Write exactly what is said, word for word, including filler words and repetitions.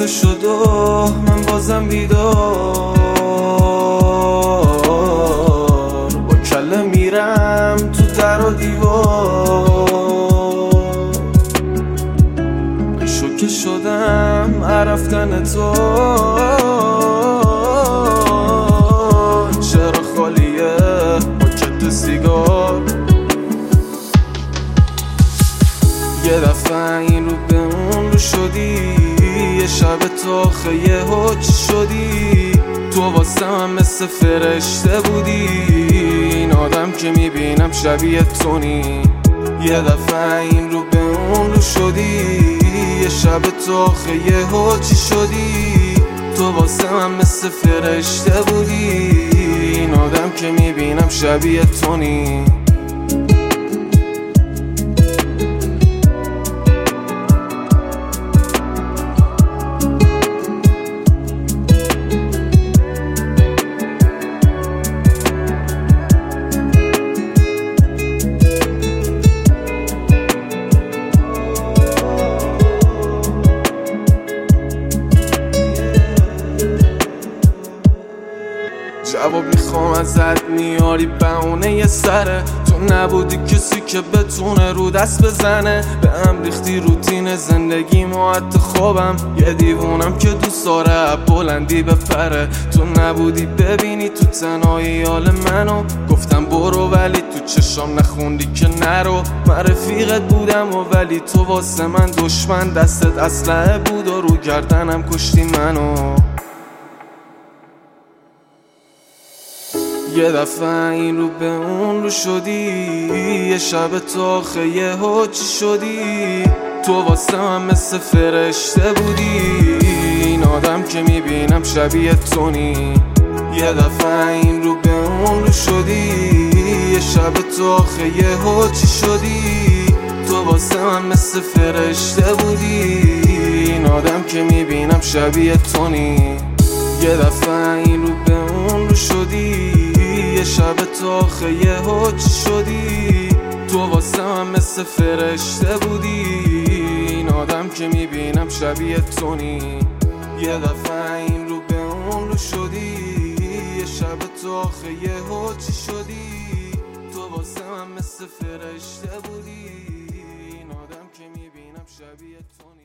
شد و من بازم بیدار با کله میرم تو در و دیوار. شوکه شدم رفتن تو، چرا خالیه پاکت سیگار. یه دفعه این رو به اون رو شدی، یه شب تو آخه یه چی شدی؟ تو واسه من مثل فرشته بودی، این آدم که میبینم شبیه تو نی. یه دفعه این رو به اون رو شدی، یه شب تو آخه یه چی شدی؟ تو واسه من مثل فرشته بودی، این آدم که میبینم شبیه تو نی. جواب میخوام ازت میاری بهونه یه سره، تو نبودی کسی که بتونه رو دست بزنه. به هم ریختی روتین زندگی ما، حتی خوابم یه دیوونم که دوست داره بلندی بپره. تو نبودی ببینی تو تنهایی حال منو، گفتم برو ولی تو چشام نخوندی که نرو. من رفیقت بودم و ولی تو واسه من دشمن، دستت اسلحه بود و رو گردنم کشتی منو. یه دفعه این رو به اون رو شدی، یه شب تو آخه یه چی شدی؟ تو واسه من مثل فرشته بودی، این آدم که میبینم شبیه تو نی. یه دفعه این رو به اون رو شدی، یه شب تو آخه یه چی شدی؟ تو واسه من مثل فرشته بودی، این آدم که میبینم شبیه تو نی. یه دفعه این رو به اون رو شدی، یه شب تو آخه یه چی شدی؟ تو واسه من مثل فرشته بودی، این آدم که میبینم شبیه تو نی. یه دفعه این رو به اون رو شدی، یه شب تو آخه یه چی شدی؟ تو واسه من مثل فرشته بودی، این آدم که میبینم شبیه تو نی.